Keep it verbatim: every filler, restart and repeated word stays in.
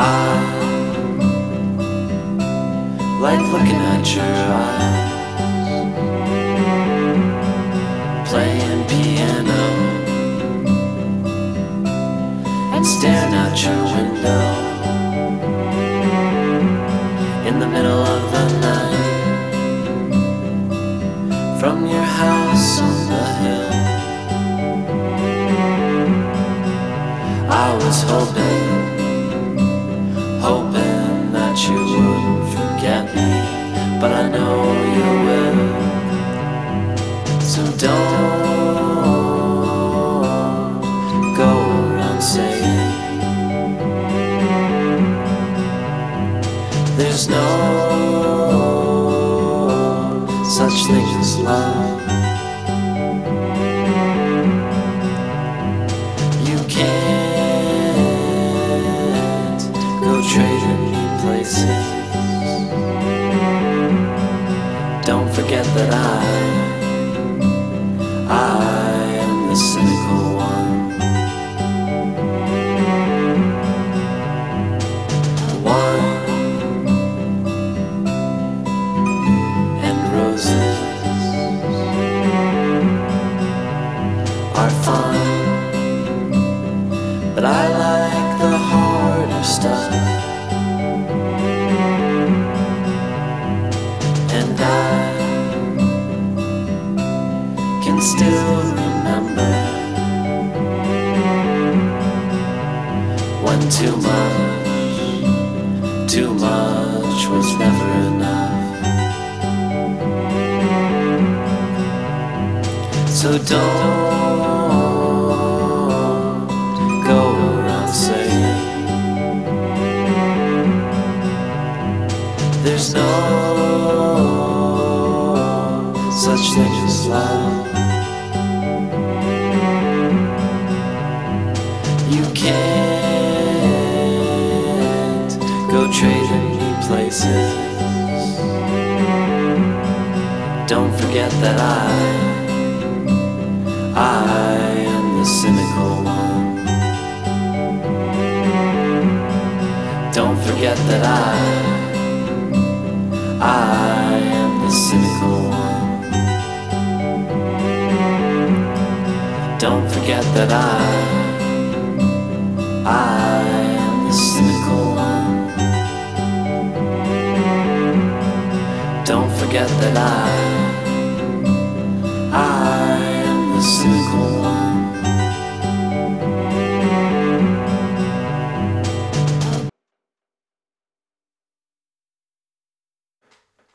I like looking at your eyes, playing piano and staring out your window in the middle of the night, from your house on the hill. I was hoping, hoping that you wouldn't forget me, but I know you will. So don't go around saying there's no such thing as love. You can't go trading me places. Don't forget that I, I am the cynical one. Wine and roses are fine, but I like the harder stuff. And I can still remember when too much, too much was never enough. So don't go around saying there's no such thing as love. You can't go trading me places. Don't forget that I, I am the cynical one. Don't forget that I, I am the cynical one. Don't forget that I, I am the cynical one. Don't forget that I